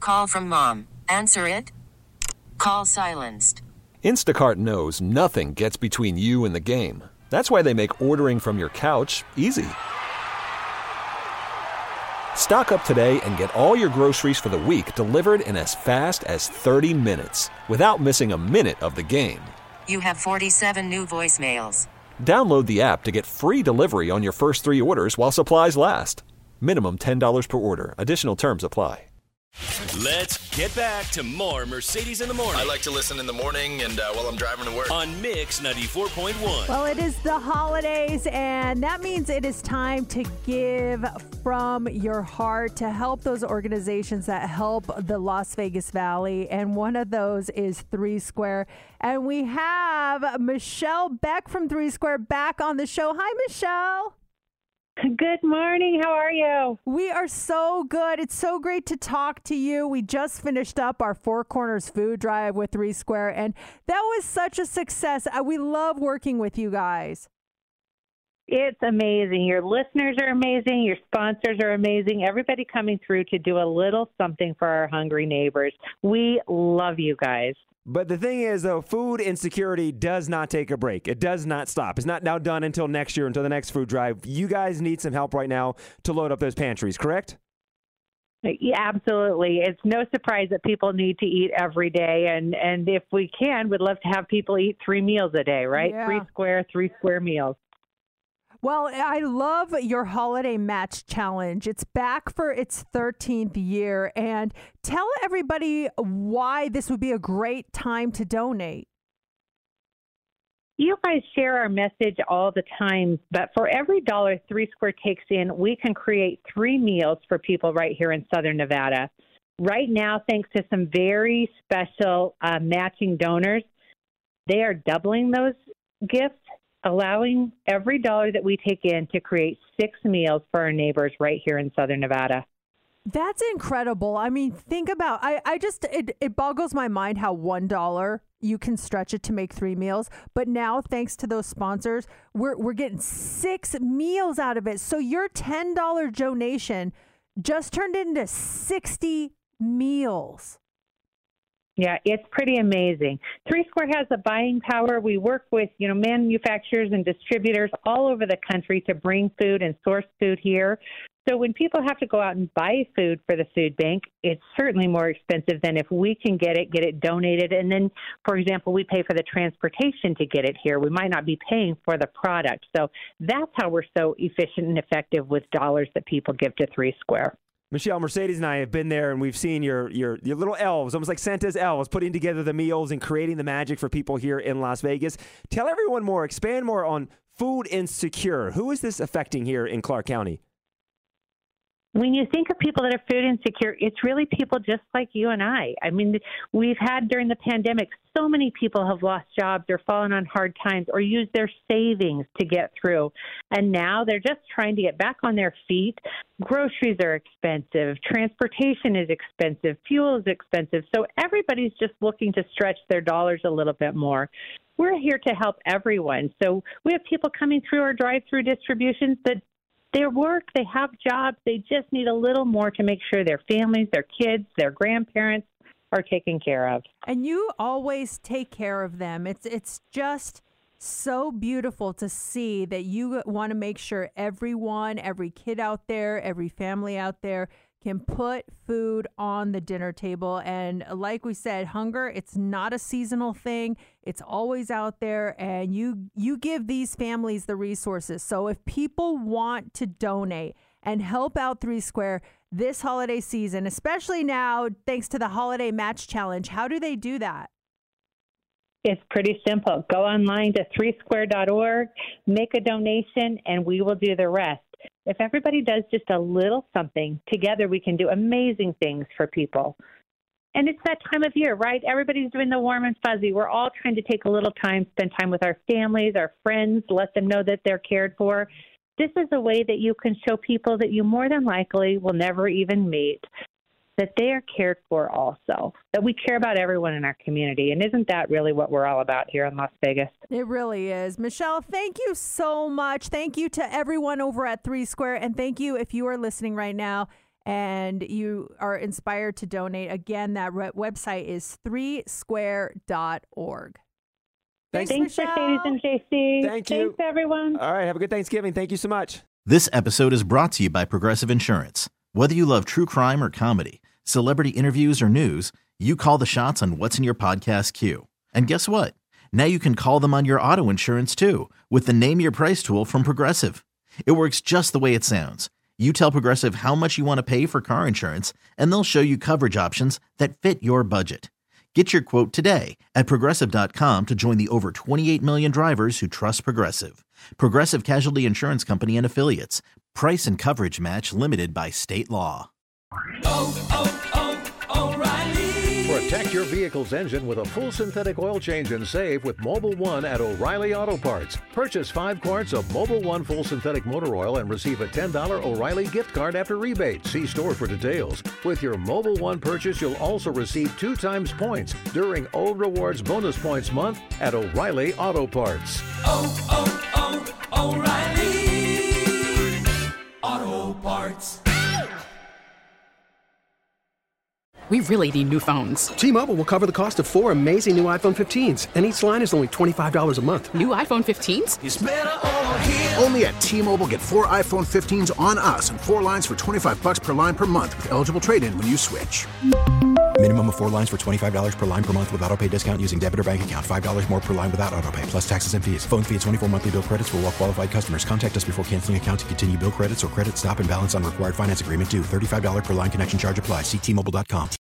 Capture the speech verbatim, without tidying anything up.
Call from mom. Answer it. Call silenced. Instacart knows nothing gets between you and the game. That's why they make ordering from your couch easy. Stock up today and get all your groceries for the week delivered in as fast as thirty minutes without missing a minute of the game. You have forty-seven new voicemails. Download the app to get free delivery on your first three orders while supplies last. Minimum ten dollars per order. Additional terms apply. Let's get back to more Mercedes in the Morning. I like to listen in the morning and uh, while I'm driving to work. On Mix ninety-four point one. Well, it is the holidays, and that means it is time to give from your heart to help those organizations that help the Las Vegas Valley. And one of those is Three Square. And we have Michelle Beck from Three Square back on the show. Hi, Michelle. Good morning. How are you? We are so good. It's so great to talk to you. We just finished up our Four Corners food drive with Three Square, and that was such a success. We love working with you guys. It's amazing. Your listeners are amazing. Your sponsors are amazing. Everybody coming through to do a little something for our hungry neighbors. We love you guys. But the thing is, though, food insecurity does not take a break. It does not stop. It's not now done until next year, until the next food drive. You guys need some help right now to load up those pantries, correct? Yeah, absolutely. It's no surprise that people need to eat every day. And, and if we can, we'd love to have people eat three meals a day, right? Yeah. Three square, three square meals. Well, I love your holiday match challenge. It's back for its thirteenth year. And tell everybody why this would be a great time to donate. You guys share our message all the time, but for every dollar Three Square takes in, we can create three meals for people right here in Southern Nevada. Right now, thanks to some very special uh, matching donors, they are doubling those gifts, allowing every dollar that we take in to create six meals for our neighbors right here in Southern Nevada. That's incredible. I mean, think about, I, I just, it, it boggles my mind how one dollar you can stretch it to make three meals. But now, thanks to those sponsors, we're, we're getting six meals out of it. So your ten dollars donation just turned into sixty meals. Yeah, it's pretty amazing. Three Square has the buying power. We work with, you know, manufacturers and distributors all over the country to bring food and source food here. So when people have to go out and buy food for the food bank, it's certainly more expensive than if we can get it, get it donated. And then, for example, we pay for the transportation to get it here. We might not be paying for the product. So that's how we're so efficient and effective with dollars that people give to Three Square. Michelle, Mercedes and I have been there, and we've seen your your your little elves, almost like Santa's elves, putting together the meals and creating the magic for people here in Las Vegas. Tell everyone more, expand more on Food Insecure. Who is this affecting here in Clark County? When you think of people that are food insecure, it's really people just like you and I. I mean, we've had during the pandemic, so many people have lost jobs or fallen on hard times or used their savings to get through. And now they're just trying to get back on their feet. Groceries are expensive. Transportation is expensive. Fuel is expensive. So everybody's just looking to stretch their dollars a little bit more. We're here to help everyone. So we have people coming through our drive-through distributions that they work, they have jobs, they just need a little more to make sure their families, their kids, their grandparents are taken care of. And you always take care of them. It's it's just so beautiful to see that you want to make sure everyone, every kid out there, every family out there can put food on the dinner table. And like we said, hunger, it's not a seasonal thing. It's always out there, and you you give these families the resources. So if people want to donate and help out Three Square this holiday season, especially now, thanks to the Holiday Match Challenge, how do they do that? It's pretty simple. Go online to three square dot org, make a donation, and we will do the rest. If everybody does just a little something, together we can do amazing things for people. And it's that time of year, right? Everybody's doing the warm and fuzzy. We're all trying to take a little time, spend time with our families, our friends, let them know that they're cared for. This is a way that you can show people that you more than likely will never even meet that they are cared for also, that we care about everyone in our community. And isn't that really what we're all about here in Las Vegas? It really is. Michelle, thank you so much. Thank you to everyone over at Three Square. And thank you if you are listening right now and you are inspired to donate, again, that re- website is three square dot org. Thanks, Thanks Michelle. Mercedes and J C. Thank you. Thanks, everyone. All right, have a good Thanksgiving. Thank you so much. This episode is brought to you by Progressive Insurance. Whether you love true crime or comedy, celebrity interviews or news, you call the shots on what's in your podcast queue. And guess what? Now you can call them on your auto insurance too with the Name Your Price tool from Progressive. It works just the way it sounds. You tell Progressive how much you want to pay for car insurance, and they'll show you coverage options that fit your budget. Get your quote today at Progressive dot com to join the over twenty-eight million drivers who trust Progressive. Progressive Casualty Insurance Company and Affiliates. Price and coverage match limited by state law. Oh, oh, oh, O'Reilly. Protect your vehicle's engine with a full synthetic oil change and save with Mobil One at O'Reilly Auto Parts. Purchase five quarts of Mobil One full synthetic motor oil and receive a ten dollars O'Reilly gift card after rebate. See store for details. With your Mobil One purchase, you'll also receive two times points during O Rewards Bonus Points Month at O'Reilly Auto Parts. Oh, oh, oh, O'Reilly Auto Parts. We really need new phones. T-Mobile will cover the cost of four amazing new iPhone fifteens, and each line is only twenty-five dollars a month. New iPhone fifteens? It's better over here. Only at T-Mobile, get four iPhone fifteens on us and four lines for twenty-five dollars per line per month with eligible trade-in when you switch. Minimum of four lines for twenty-five dollars per line per month with autopay discount using debit or bank account. five dollars more per line without autopay, plus taxes and fees. Phone fee at twenty-four monthly bill credits for well-qualified customers. Contact us before canceling account to continue bill credits or credit stop and balance on required finance agreement due. thirty-five dollars per line connection charge applies. See T Mobile dot com.